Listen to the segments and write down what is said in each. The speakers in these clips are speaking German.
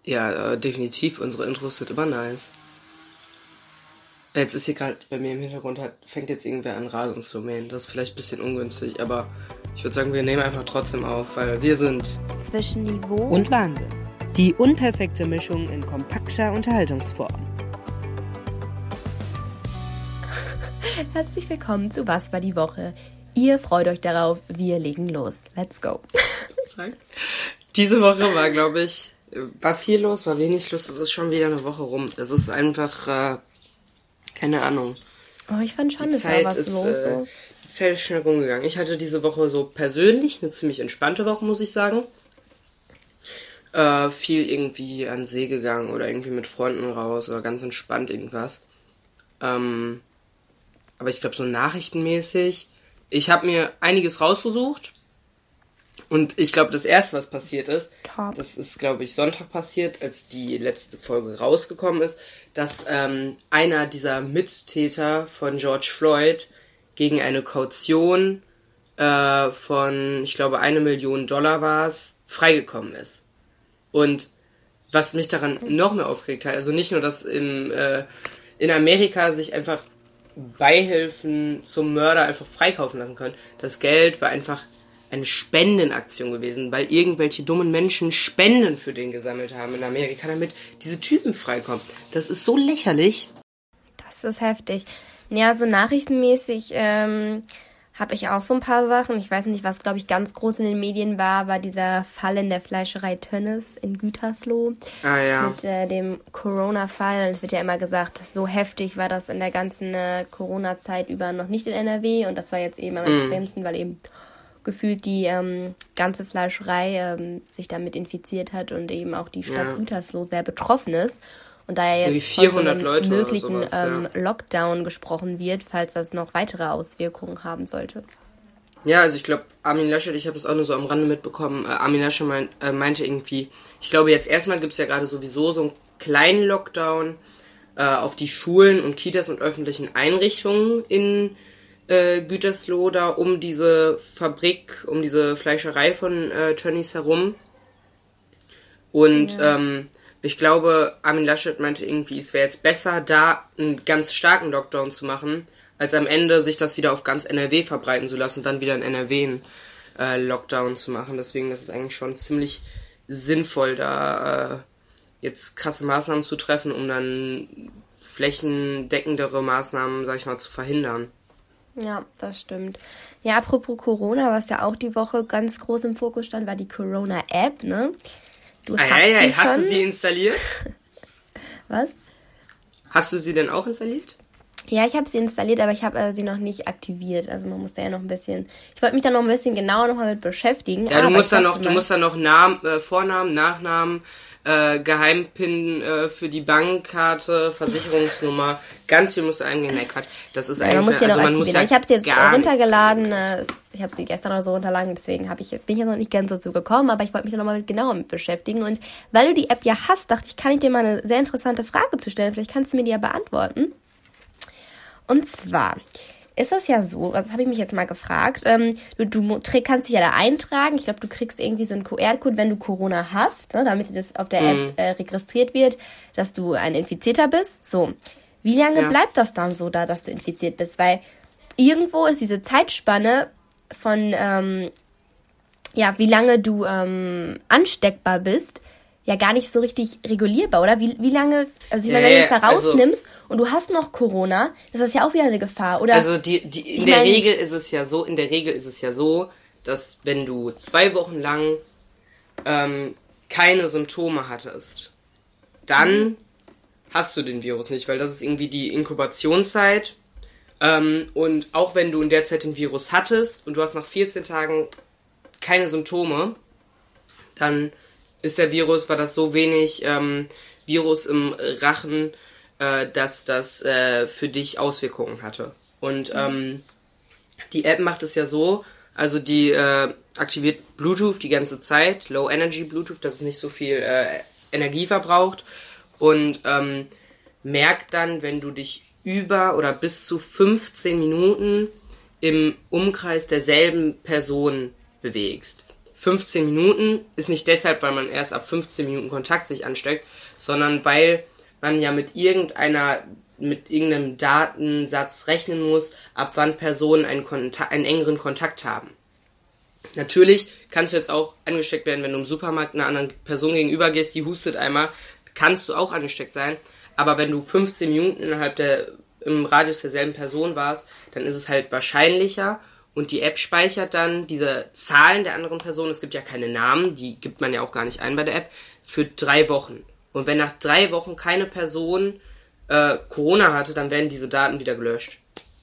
Ja, definitiv. Unsere Intros sind immer nice. Jetzt ist hier gerade bei mir im Hintergrund, fängt jetzt irgendwer an Rasen zu mähen. Das ist vielleicht ein bisschen ungünstig, aber ich würde sagen, wir nehmen einfach trotzdem auf, weil wir sind zwischen Niveau und Wahnsinn. Die unperfekte Mischung in kompakter Unterhaltungsform. Herzlich willkommen zu Was war die Woche? Ihr freut euch darauf, wir legen los. Let's go. Diese Woche war, glaube ich, war viel los, war wenig los. Es ist schon wieder eine Woche rum. Es ist einfach, keine Ahnung. Oh, ich fand schon, es war was los. So. Die Zeit ist schnell rumgegangen. Ich hatte diese Woche so persönlich eine ziemlich entspannte Woche, muss ich sagen. Viel irgendwie an den See gegangen oder irgendwie mit Freunden raus oder ganz entspannt irgendwas. Aber ich glaube, so nachrichtenmäßig, ich habe mir einiges rausgesucht und ich glaube, das erste, was passiert ist, das ist, glaube ich, Sonntag passiert, als die letzte Folge rausgekommen ist, dass einer dieser Mittäter von George Floyd gegen eine Kaution von, ich glaube, $1 Million war es, freigekommen ist. Und was mich daran noch mehr aufgeregt hat, also nicht nur, dass in Amerika sich einfach Beihilfen zum Mörder einfach freikaufen lassen können. Das Geld war einfach eine Spendenaktion gewesen, weil irgendwelche dummen Menschen Spenden für den gesammelt haben in Amerika, damit diese Typen freikommen. Das ist so lächerlich. Das ist heftig. Ja, so nachrichtenmäßig habe ich auch so ein paar Sachen. Ich weiß nicht, was, glaube ich, ganz groß in den Medien war dieser Fall in der Fleischerei Tönnes in Gütersloh. Ah ja. Mit dem Corona-Fall. Es wird ja immer gesagt, so heftig war das in der ganzen Corona-Zeit über noch nicht in NRW. Und das war jetzt eben am extremsten, weil eben gefühlt die ganze Fleischerei sich damit infiziert hat und eben auch die Stadt Gütersloh sehr betroffen ist. Und da ja jetzt von so einem möglichen Lockdown gesprochen wird, falls das noch weitere Auswirkungen haben sollte. Ja, also ich glaube, Armin Laschet, ich habe das auch nur so am Rande mitbekommen, Armin Laschet meinte irgendwie, ich glaube jetzt erstmal gibt es ja gerade sowieso so einen kleinen Lockdown auf die Schulen und Kitas und öffentlichen Einrichtungen in Gütersloh da um diese Fabrik, um diese Fleischerei von Tönnies herum. Und ich glaube, Armin Laschet meinte irgendwie, es wäre jetzt besser, da einen ganz starken Lockdown zu machen, als am Ende sich das wieder auf ganz NRW verbreiten zu lassen und dann wieder in NRW einen Lockdown zu machen. Deswegen ist es eigentlich schon ziemlich sinnvoll, da jetzt krasse Maßnahmen zu treffen, um dann flächendeckendere Maßnahmen, sag ich mal, zu verhindern. Ja, das stimmt. Ja, apropos Corona, was ja auch die Woche ganz groß im Fokus stand, war die Corona-App, ne? Hast du sie installiert? Was? Hast du sie denn auch installiert? Ja, ich habe sie installiert, aber ich habe sie noch nicht aktiviert. Also man muss da ja noch ein bisschen... Ich wollte mich da noch ein bisschen genauer nochmal mit beschäftigen. Ja, du musst da noch Namen, Vornamen, Nachnamen, Geheimpin für die Bankkarte, Versicherungsnummer, ganz viel musst du eingehen. Nee, Quatsch. Das ist eigentlich... Man muss ja ich habe sie jetzt runtergeladen. Ich habe sie gestern oder so runtergeladen, deswegen bin ich jetzt noch nicht ganz dazu gekommen, aber ich wollte mich da nochmal genauer mit beschäftigen. Und weil du die App ja hast, dachte ich, kann ich dir mal eine sehr interessante Frage zu stellen. Vielleicht kannst du mir die ja beantworten. Und zwar ist es ja so, das habe ich mich jetzt mal gefragt, du kannst dich ja da eintragen. Ich glaube, du kriegst irgendwie so einen QR-Code, wenn du Corona hast, ne, damit das auf der App registriert wird, dass du ein Infizierter bist. So, wie lange bleibt das dann so da, dass du infiziert bist? Weil irgendwo ist diese Zeitspanne von, wie lange du ansteckbar bist, ja gar nicht so richtig regulierbar, oder? Wie lange, also ich meine, wenn du das da rausnimmst und du hast noch Corona, das ist ja auch wieder eine Gefahr, oder? Also in der Regel ist es ja so, dass wenn du 2 Wochen lang keine Symptome hattest, dann hast du den Virus nicht, weil das ist irgendwie die Inkubationszeit. Und auch wenn du in der Zeit den Virus hattest und du hast nach 14 Tagen keine Symptome, dann war das so wenig Virus im Rachen, dass das für dich Auswirkungen hatte. Und die App macht es ja so, also die aktiviert Bluetooth die ganze Zeit, Low Energy Bluetooth, dass es nicht so viel Energie verbraucht und merkt dann, wenn du dich über oder bis zu 15 Minuten im Umkreis derselben Person bewegst. 15 Minuten ist nicht deshalb, weil man erst ab 15 Minuten Kontakt sich ansteckt, sondern weil man ja mit irgendeinem Datensatz rechnen muss, ab wann Personen einen engeren Kontakt haben. Natürlich kannst du jetzt auch angesteckt werden, wenn du im Supermarkt einer anderen Person gegenüber gehst, die hustet einmal, kannst du auch angesteckt sein. Aber wenn du 15 Minuten im Radius derselben Person warst, dann ist es halt wahrscheinlicher und die App speichert dann diese Zahlen der anderen Person, es gibt ja keine Namen, die gibt man ja auch gar nicht ein bei der App, für 3 Wochen. Und wenn nach 3 Wochen keine Person Corona hatte, dann werden diese Daten wieder gelöscht.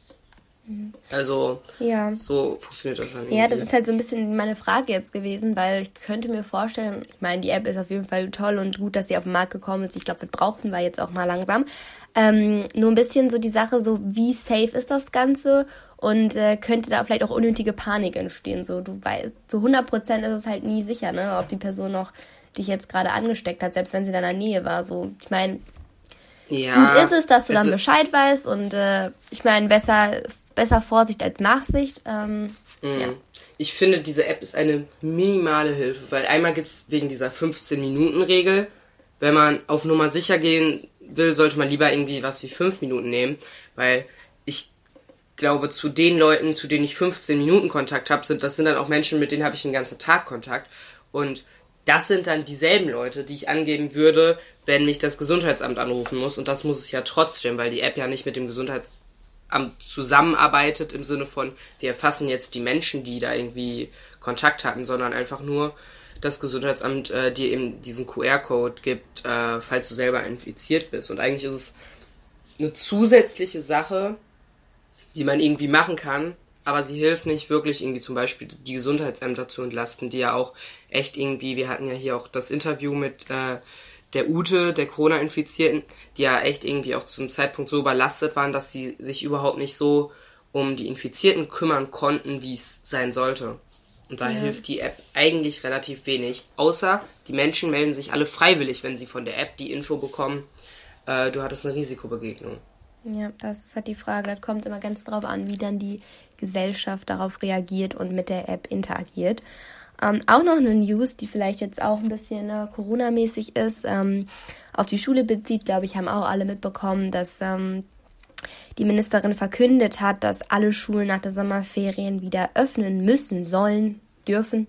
Also, so funktioniert das dann irgendwie. Ja, das ist halt so ein bisschen meine Frage jetzt gewesen, weil ich könnte mir vorstellen, ich meine, die App ist auf jeden Fall toll und gut, dass sie auf den Markt gekommen ist. Ich glaube, wir brauchen wir jetzt auch mal langsam. Nur ein bisschen so die Sache, so wie safe ist das Ganze und könnte da vielleicht auch unnötige Panik entstehen. So, du weißt, zu 100% ist es halt nie sicher, ne, ob die Person noch dich jetzt gerade angesteckt hat, selbst wenn sie in deiner Nähe war. So, ich meine, gut ist es, dass du dann Bescheid weißt und ich meine, besser Vorsicht als Nachsicht. Ja. Ich finde, diese App ist eine minimale Hilfe, weil einmal gibt es wegen dieser 15-Minuten-Regel, wenn man auf Nummer sicher gehen will, sollte man lieber irgendwie was wie 5 Minuten nehmen, weil ich glaube, zu den Leuten, zu denen ich 15 Minuten Kontakt habe, das sind dann auch Menschen, mit denen habe ich den ganzen Tag Kontakt und das sind dann dieselben Leute, die ich angeben würde, wenn mich das Gesundheitsamt anrufen muss und das muss es ja trotzdem, weil die App ja nicht mit dem Gesundheitsamt zusammenarbeitet im Sinne von, wir erfassen jetzt die Menschen, die da irgendwie Kontakt hatten, sondern einfach nur das Gesundheitsamt dir eben diesen QR-Code gibt, falls du selber infiziert bist. Und eigentlich ist es eine zusätzliche Sache, die man irgendwie machen kann, aber sie hilft nicht wirklich irgendwie zum Beispiel die Gesundheitsämter zu entlasten, die ja auch echt irgendwie, wir hatten ja hier auch das Interview mit der Ute, der Corona-Infizierten, die ja echt irgendwie auch zum Zeitpunkt so überlastet waren, dass sie sich überhaupt nicht so um die Infizierten kümmern konnten, wie es sein sollte. Und da hilft die App eigentlich relativ wenig, außer die Menschen melden sich alle freiwillig, wenn sie von der App die Info bekommen, du hattest eine Risikobegegnung. Ja, das ist halt die Frage, das kommt immer ganz drauf an, wie dann die Gesellschaft darauf reagiert und mit der App interagiert. Auch noch eine News, die vielleicht jetzt auch ein bisschen Corona-mäßig ist, auf die Schule bezieht, glaube ich, haben auch alle mitbekommen, dass die Ministerin verkündet hat, dass alle Schulen nach der Sommerferien wieder öffnen müssen, sollen, dürfen.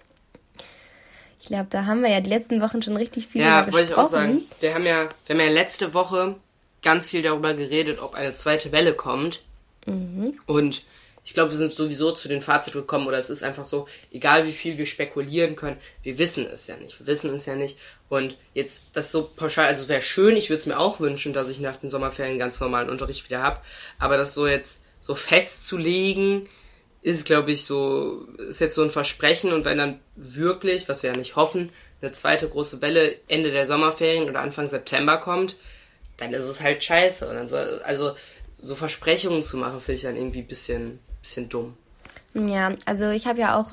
Ich glaube, da haben wir ja die letzten Wochen schon richtig viel darüber gesprochen. Ja, wollte ich auch sagen. Wir haben ja letzte Woche ganz viel darüber geredet, ob eine zweite Welle kommt. Und ich glaube, wir sind sowieso zu dem Fazit gekommen, oder es ist einfach so, egal wie viel wir spekulieren können, wir wissen es ja nicht. Und jetzt das so pauschal, also es wäre schön, ich würde es mir auch wünschen, dass ich nach den Sommerferien ganz normalen Unterricht wieder habe, aber das so jetzt so festzulegen, ist, glaube ich, so, ist jetzt so ein Versprechen, und wenn dann wirklich, was wir ja nicht hoffen, eine zweite große Welle Ende der Sommerferien oder Anfang September kommt, dann ist es halt scheiße. Und dann so Versprechungen zu machen, finde ich dann irgendwie ein bisschen dumm. Ja, also ich habe ja auch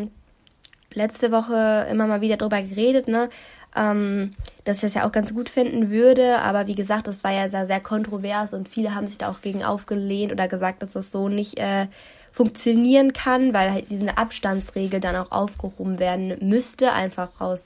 letzte Woche immer mal wieder drüber geredet, ne, dass ich das ja auch ganz gut finden würde, aber wie gesagt, das war ja sehr, sehr kontrovers und viele haben sich da auch gegen aufgelehnt oder gesagt, dass das so nicht funktionieren kann, weil halt diese Abstandsregel dann auch aufgehoben werden müsste, einfach aus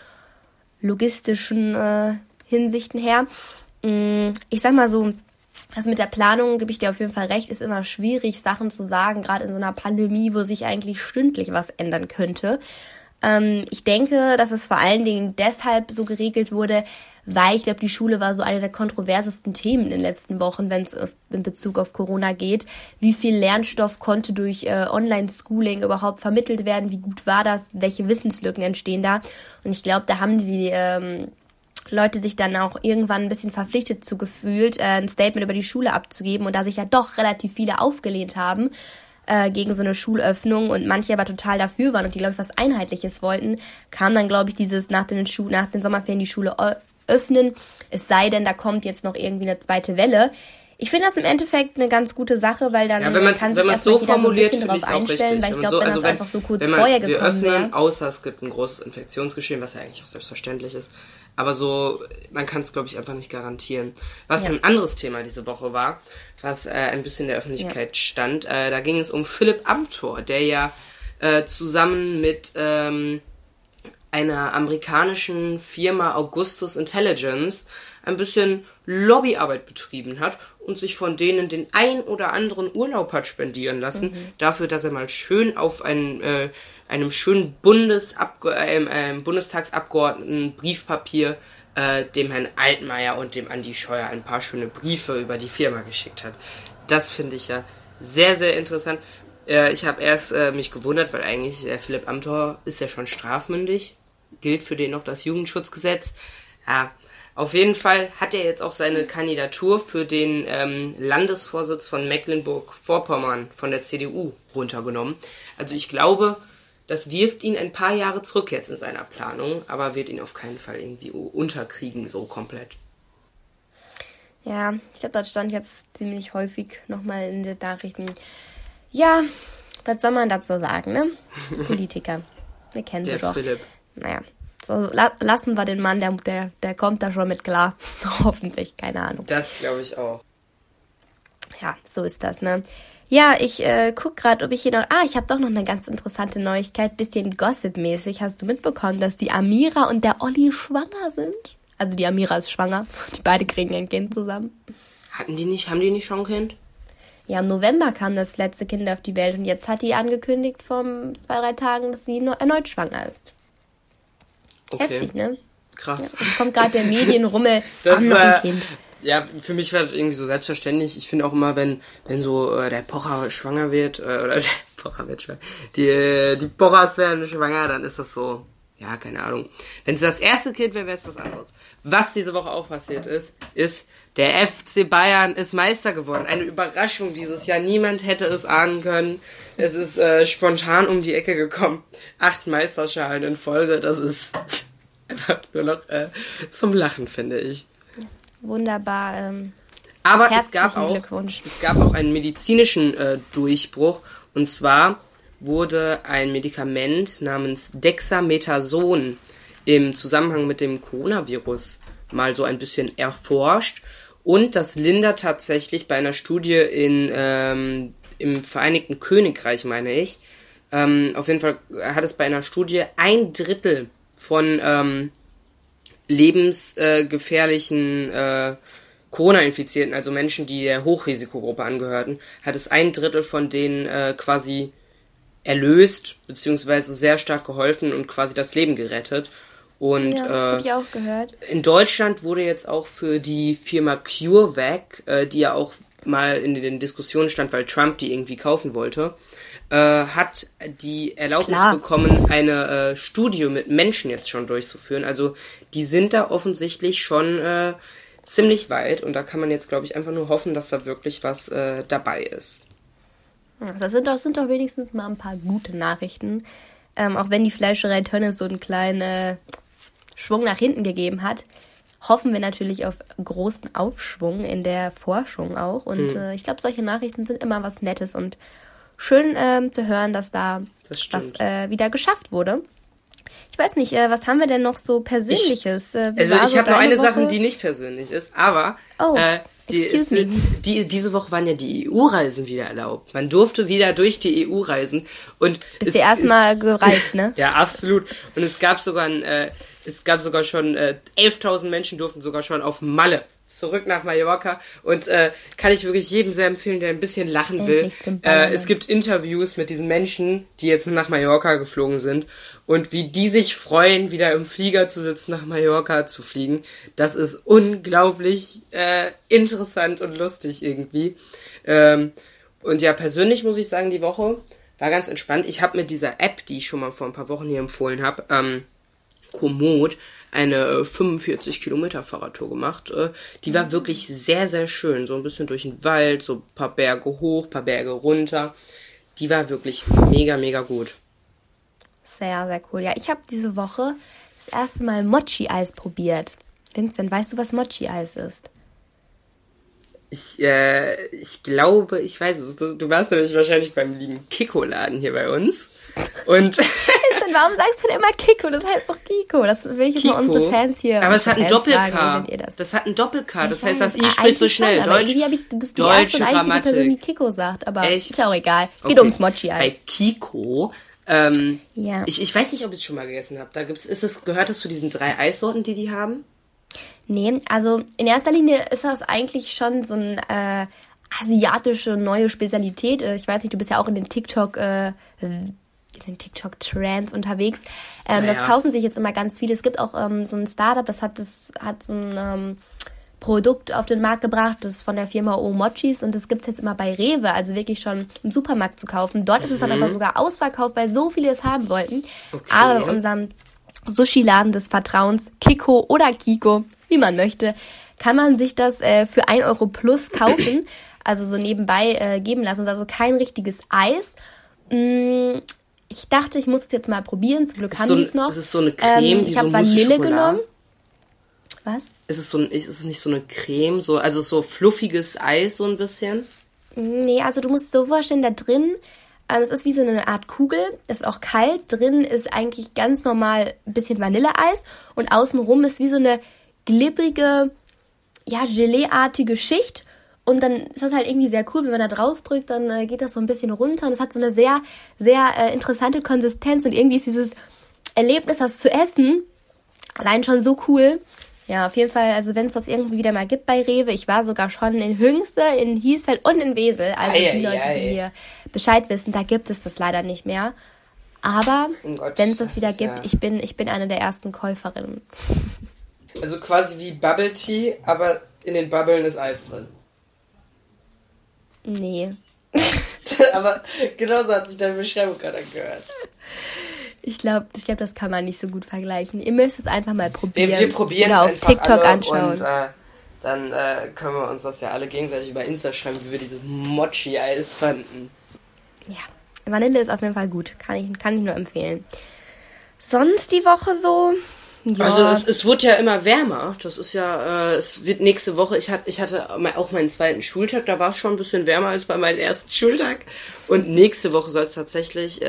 logistischen Hinsichten her. Ich sag mal so, also mit der Planung, gebe ich dir auf jeden Fall recht, ist immer schwierig, Sachen zu sagen, gerade in so einer Pandemie, wo sich eigentlich stündlich was ändern könnte. Ich denke, dass es vor allen Dingen deshalb so geregelt wurde, weil ich glaube, die Schule war so eine der kontroversesten Themen in den letzten Wochen, wenn es in Bezug auf Corona geht. Wie viel Lernstoff konnte durch Online-Schooling überhaupt vermittelt werden? Wie gut war das? Welche Wissenslücken entstehen da? Und ich glaube, da haben die Leute sich dann auch irgendwann ein bisschen verpflichtet zu gefühlt, ein Statement über die Schule abzugeben, und da sich ja doch relativ viele aufgelehnt haben gegen so eine Schulöffnung und manche aber total dafür waren und die, glaube ich, was Einheitliches wollten, kam dann, glaube ich, dieses nach den Sommerferien die Schule öffnen, es sei denn, da kommt jetzt noch irgendwie eine zweite Welle. Ich finde das im Endeffekt eine ganz gute Sache, weil dann kann sich erstmal so formuliert, so ein bisschen drauf einstellen, weil ich glaube, wenn das einfach so kurz vorher gekommen wäre. Außer es gibt ein großes Infektionsgeschehen, was ja eigentlich auch selbstverständlich ist. Aber so, man kann es, glaube ich, einfach nicht garantieren. Was ein anderes Thema diese Woche war, was ein bisschen in der Öffentlichkeit stand, da ging es um Philipp Amthor, der ja zusammen mit einer amerikanischen Firma Augustus Intelligence ein bisschen Lobbyarbeit betrieben hat und sich von denen den ein oder anderen Urlaub hat spendieren lassen, dafür, dass er mal schön auf einem schönen Bundestagsabgeordneten Briefpapier dem Herrn Altmaier und dem Andi Scheuer ein paar schöne Briefe über die Firma geschickt hat. Das finde ich ja sehr, sehr interessant. Ich habe erst mich gewundert, weil eigentlich Philipp Amthor ist ja schon strafmündig. Gilt für den noch das Jugendschutzgesetz. Ja, auf jeden Fall hat er jetzt auch seine Kandidatur für den Landesvorsitz von Mecklenburg-Vorpommern von der CDU runtergenommen. Also ich glaube, das wirft ihn ein paar Jahre zurück jetzt in seiner Planung, aber wird ihn auf keinen Fall irgendwie unterkriegen, so komplett. Ja, ich glaube, das stand jetzt ziemlich häufig nochmal in den Nachrichten. Ja, was soll man dazu sagen, ne? Politiker. Wir kennen sie doch. Philipp. Naja, so lassen wir den Mann, der kommt da schon mit klar. Hoffentlich, keine Ahnung. Das glaube ich auch. Ja, so ist das, ne? Ja, ich guck gerade, ob ich hier noch... ich habe doch noch eine ganz interessante Neuigkeit. Bisschen Gossip-mäßig. Hast du mitbekommen, dass die Amira und der Olli schwanger sind? Also die Amira ist schwanger. Die beide kriegen ein Kind zusammen. Haben die nicht schon ein Kind? Ja, im November kam das letzte Kind auf die Welt und jetzt hat die angekündigt vor 2-3 Tagen, dass sie erneut schwanger ist. Okay. Heftig, ne? Krass. Ja, und kommt gerade der Medienrummel noch ein Kind. Ja, für mich war das irgendwie so selbstverständlich. Ich finde auch immer, wenn so der Pocher schwanger wird, oder der Pocher wird schwanger, die Pochers werden schwanger, dann ist das so, ja, keine Ahnung. Wenn es das erste Kind wäre, wäre es was anderes. Was diese Woche auch passiert ist, der FC Bayern ist Meister geworden. Eine Überraschung dieses Jahr. Niemand hätte es ahnen können. Es ist spontan um die Ecke gekommen. 8 Meisterschalen in Folge, das ist einfach nur noch zum Lachen, finde ich. Wunderbar. Aber es gab auch einen medizinischen Durchbruch. Und zwar wurde ein Medikament namens Dexamethason im Zusammenhang mit dem Coronavirus mal so ein bisschen erforscht. Und das lindert tatsächlich bei einer Studie im Vereinigten Königreich, meine ich. Auf jeden Fall hat es bei einer Studie 1/3 von lebensgefährlichen Corona-Infizierten, also Menschen, die der Hochrisikogruppe angehörten, hat es 1/3 von denen quasi erlöst, beziehungsweise sehr stark geholfen und quasi das Leben gerettet. Und ja, das habe ich auch gehört. In Deutschland wurde jetzt auch für die Firma CureVac, die ja auch mal in den Diskussionen stand, weil Trump die irgendwie kaufen wollte, hat die Erlaubnis bekommen, eine Studie mit Menschen jetzt schon durchzuführen. Also die sind da offensichtlich schon ziemlich weit und da kann man jetzt, glaube ich, einfach nur hoffen, dass da wirklich was dabei ist. Ja, das sind doch wenigstens mal ein paar gute Nachrichten. Auch wenn die Fleischerei Tönnes so einen kleinen Schwung nach hinten gegeben hat, hoffen wir natürlich auf großen Aufschwung in der Forschung auch. Und ich glaube, solche Nachrichten sind immer was Nettes und schön zu hören, dass da was wieder geschafft wurde. Ich weiß nicht, was haben wir denn noch so Persönliches? Ich habe noch eine Sache, die nicht persönlich ist, aber diese Woche waren ja die EU-Reisen wieder erlaubt. Man durfte wieder durch die EU reisen. Und bist du erstmal gereist, ne? Ja, absolut. Und es gab sogar schon 11.000 Menschen durften sogar schon auf Malle zurück nach Mallorca und kann ich wirklich jedem sehr empfehlen, der ein bisschen lachen will. Es gibt Interviews mit diesen Menschen, die jetzt nach Mallorca geflogen sind und wie die sich freuen, wieder im Flieger zu sitzen, nach Mallorca zu fliegen. Das ist unglaublich interessant und lustig irgendwie. Und ja, persönlich muss ich sagen, die Woche war ganz entspannt. Ich habe mit dieser App, die ich schon mal vor ein paar Wochen hier empfohlen habe, Komoot, eine 45 Kilometer Fahrradtour gemacht. Die war wirklich sehr, sehr schön. So ein bisschen durch den Wald, so ein paar Berge hoch, ein paar Berge runter. Die war wirklich mega, mega gut. Sehr, sehr cool. Ja, ich habe diese Woche das erste Mal Mochi-Eis probiert. Vincent, weißt du, was Mochi-Eis ist? Ich glaube, ich weiß es. Du warst nämlich wahrscheinlich beim lieben Kiko-Laden hier bei uns. Und warum sagst du denn immer Kiko? Das heißt doch Kiko. Das will ich jetzt mal unsere Fans hier. Aber es hat ein Doppel-K. Das hat ein Doppel-K. Das heißt, das I spricht so schnell. Schon, Deutsch. Du bist die erste und einzige Person, die Kiko sagt. Aber ist ja auch egal. Es geht ums Mochi-Eis. Bei Kiko Ja. Ich weiß nicht, ob ich es schon mal gegessen habe. Gehört es zu diesen 3 Eissorten, die haben? Nee, also in erster Linie ist das eigentlich schon so eine asiatische neue Spezialität. Ich weiß nicht, du bist ja auch in den TikTok-Trends unterwegs. Das kaufen sich jetzt immer ganz viele. Es gibt auch so ein Startup, das hat so ein Produkt auf den Markt gebracht, das ist von der Firma Omochis und das gibt es jetzt immer bei Rewe, also wirklich schon im Supermarkt zu kaufen. Dort ist es dann aber sogar ausverkauft, weil so viele es haben wollten. Okay. Aber in unserem Sushi-Laden des Vertrauens, Kiko oder Kiko, wie man möchte, kann man sich das für 1 Euro plus kaufen, also so nebenbei geben lassen. Das ist also kein richtiges Eis. Ich dachte, ich muss es jetzt mal probieren. Zum Glück haben die es noch. Das ist so eine Creme, die ich habe Vanille genommen. Was? Ist es nicht so eine Creme, also so fluffiges Eis so ein bisschen? Nee, also du musst es so vorstellen, da drin, es ist wie so eine Art Kugel, ist auch kalt, drin ist eigentlich ganz normal ein bisschen Vanilleeis und außenrum ist wie so eine glibbrige, ja, Gelee-artige Schicht und dann ist das halt irgendwie sehr cool, wenn man da drauf drückt, dann geht das so ein bisschen runter und es hat so eine sehr, sehr interessante Konsistenz und irgendwie ist dieses Erlebnis, das zu essen, allein schon so cool. Ja, auf jeden Fall, also wenn es das irgendwie wieder mal gibt bei Rewe, ich war sogar schon in Hünste, in Hiesfeld und in Wesel, also die Leute, die hier Bescheid wissen, da gibt es das leider nicht mehr. Aber wenn es das wieder gibt, ich bin eine der ersten Käuferinnen. Also quasi wie Bubble Tea, aber in den Bubbeln ist Eis drin. Nee. Aber genauso hat sich deine Beschreibung gerade angehört. Ich glaube, das kann man nicht so gut vergleichen. Ihr müsst es einfach mal probieren. Wir probieren oder es auf TikTok anschauen. Und dann können wir uns das ja alle gegenseitig über Insta schreiben, wie wir dieses Mochi-Eis fanden. Ja, Vanille ist auf jeden Fall gut. Kann ich nur empfehlen. Sonst die Woche so? Ja. Also es wird ja immer wärmer. Das ist ja, es wird nächste Woche, ich hatte auch meinen 2. Schultag, da war es schon ein bisschen wärmer als bei meinem 1. Schultag. Und nächste Woche soll es tatsächlich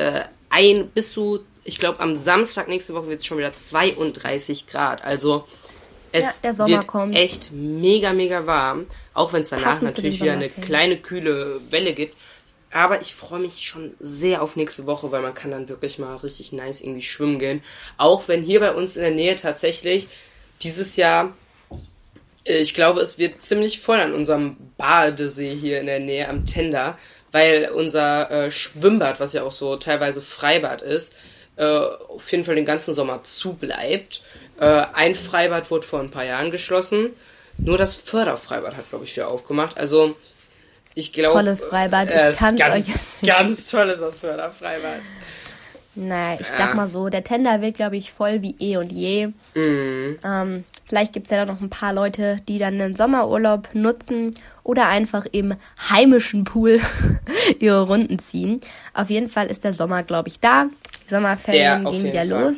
ich glaube, am Samstag nächste Woche wird es schon wieder 32 Grad. Also der Sommer wird kommt. Echt mega, mega warm. Auch wenn es danach natürlich wieder eine kleine, kühle Welle gibt. Aber ich freue mich schon sehr auf nächste Woche, weil man kann dann wirklich mal richtig nice irgendwie schwimmen gehen. Auch wenn hier bei uns in der Nähe tatsächlich dieses Jahr, ich glaube, es wird ziemlich voll an unserem Badesee hier in der Nähe am Tender, weil unser Schwimmbad, was ja auch so teilweise Freibad ist, auf jeden Fall den ganzen Sommer zu bleibt. Ein Freibad wurde vor ein paar Jahren geschlossen. Nur das Förderfreibad hat, glaube ich, wieder aufgemacht. Also, ich glaube... Tolles Freibad, ich kann es euch... Ganz toll ist das Förderfreibad. Naja, ich sag mal so, der Tender wird, glaube ich, voll wie eh und je. Mhm. Vielleicht gibt es ja noch ein paar Leute, die dann den Sommerurlaub nutzen oder einfach im heimischen Pool ihre Runden ziehen. Auf jeden Fall ist der Sommer, glaube ich, da. Die Sommerferien gehen wieder los.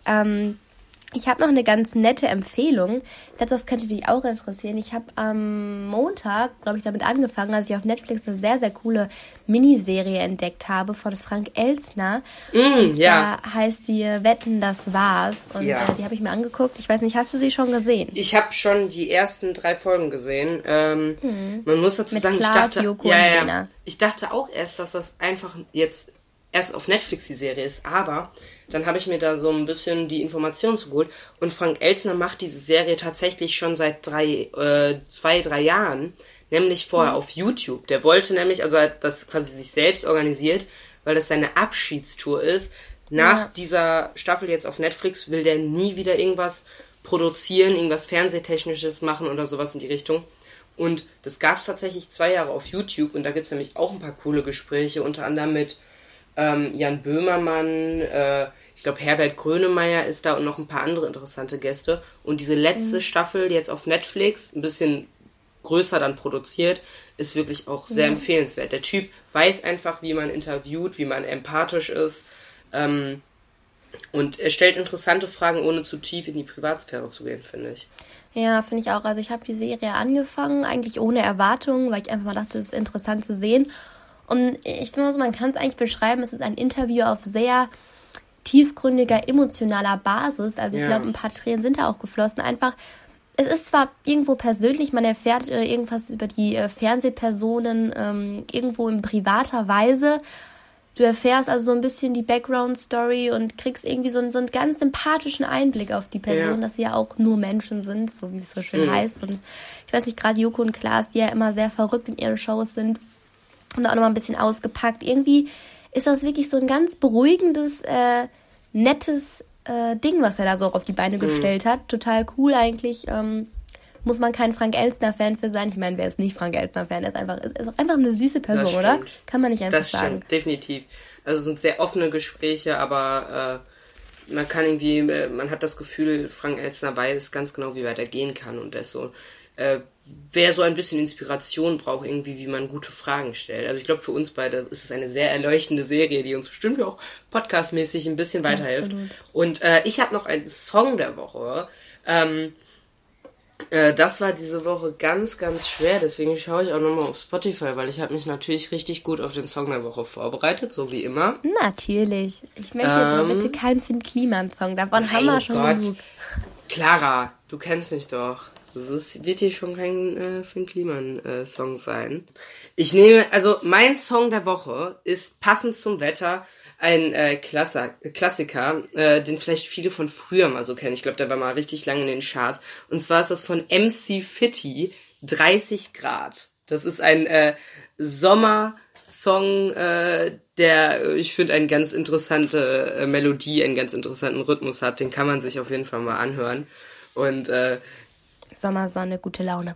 Ich habe noch eine ganz nette Empfehlung. Das könnte dich auch interessieren. Ich habe am Montag, glaube ich, damit angefangen, als ich auf Netflix eine sehr, sehr coole Miniserie entdeckt habe von Frank Elstner. Und zwar heißt die Wetten, das war's. Und die habe ich mir angeguckt. Ich weiß nicht, hast du sie schon gesehen? Ich habe schon die ersten 3 Folgen gesehen. Man muss dazu sagen, Klaas, Joko und Lena. Ich dachte auch erst, dass das einfach jetzt erst auf Netflix die Serie ist, aber dann habe ich mir da so ein bisschen die Informationen zugeholt und Frank Elstner macht diese Serie tatsächlich schon seit 2-3 Jahren, nämlich vorher auf YouTube. Der wollte nämlich, also hat das quasi sich selbst organisiert, weil das seine Abschiedstour ist. Nach dieser Staffel jetzt auf Netflix will der nie wieder irgendwas produzieren, irgendwas Fernsehtechnisches machen oder sowas in die Richtung. Und das gab es tatsächlich 2 Jahre auf YouTube und da gibt es nämlich auch ein paar coole Gespräche, unter anderem mit Jan Böhmermann, ich glaube Herbert Grönemeyer ist da und noch ein paar andere interessante Gäste. Und diese letzte Staffel jetzt auf Netflix, ein bisschen größer dann produziert, ist wirklich auch sehr empfehlenswert. Der Typ weiß einfach, wie man interviewt, wie man empathisch ist. Und er stellt interessante Fragen, ohne zu tief in die Privatsphäre zu gehen, finde ich. Ja, finde ich auch. Also ich habe die Serie angefangen, eigentlich ohne Erwartungen, weil ich einfach mal dachte, es ist interessant zu sehen. Und ich finde, man kann es eigentlich beschreiben, es ist ein Interview auf sehr tiefgründiger, emotionaler Basis. Also ich glaube, ein paar Tränen sind da auch geflossen. Einfach, es ist zwar irgendwo persönlich, man erfährt irgendwas über die Fernsehpersonen irgendwo in privater Weise. Du erfährst also so ein bisschen die Background-Story und kriegst irgendwie so einen ganz sympathischen Einblick auf die Person, dass sie ja auch nur Menschen sind, so wie es so schön heißt. Und ich weiß nicht, gerade Joko und Klaas, die ja immer sehr verrückt in ihren Shows sind und auch nochmal ein bisschen ausgepackt. Irgendwie ist das wirklich so ein ganz beruhigendes, nettes Ding, was er da so auf die Beine gestellt hat. Total cool eigentlich. Muss man kein Frank Elstner-Fan für sein. Ich meine, wer ist nicht Frank Elstner-Fan? Er ist einfach eine süße Person, oder? Kann man nicht einfach sagen. Das stimmt, definitiv. Also es sind sehr offene Gespräche, aber man kann irgendwie, man hat das Gefühl, Frank Elstner weiß ganz genau, wie weit er gehen kann. Und er ist so, wer so ein bisschen Inspiration braucht, irgendwie, wie man gute Fragen stellt. Also ich glaube, für uns beide ist es eine sehr erleuchtende Serie, die uns bestimmt auch podcastmäßig ein bisschen weiterhilft. Absolut. Und ich habe noch einen Song der Woche. Das war diese Woche ganz, ganz schwer, deswegen schaue ich auch nochmal auf Spotify, weil ich habe mich natürlich richtig gut auf den Song der Woche vorbereitet, so wie immer. Natürlich. Ich möchte jetzt aber bitte keinen Finn Kliman-Song, davon haben wir schon genug. Clara, du kennst mich doch. Das wird hier schon kein Finn Kliman-Song sein. Also mein Song der Woche ist passend zum Wetter ein Klassiker, den vielleicht viele von früher mal so kennen. Ich glaube, der war mal richtig lange in den Charts. Und zwar ist das von MC Fitti, 30 Grad. Das ist ein Sommersong, der, ich finde, eine ganz interessante Melodie, einen ganz interessanten Rhythmus hat. Den kann man sich auf jeden Fall mal anhören. Und Sommersonne, gute Laune.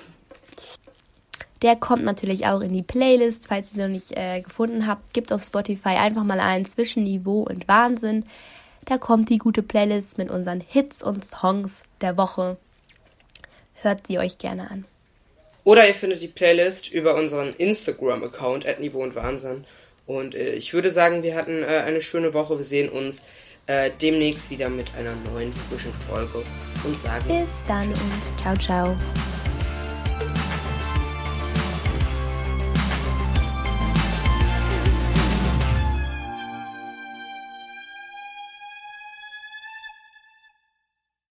Der kommt natürlich auch in die Playlist, falls ihr sie noch nicht gefunden habt. Gebt auf Spotify einfach mal ein Zwischenniveau und Wahnsinn. Da kommt die gute Playlist mit unseren Hits und Songs der Woche. Hört sie euch gerne an. Oder ihr findet die Playlist über unseren Instagram-Account @Niveau und Wahnsinn. Und ich würde sagen, wir hatten eine schöne Woche. Wir sehen uns demnächst wieder mit einer neuen, frischen Folge. Und sagen bis dann und ciao, ciao.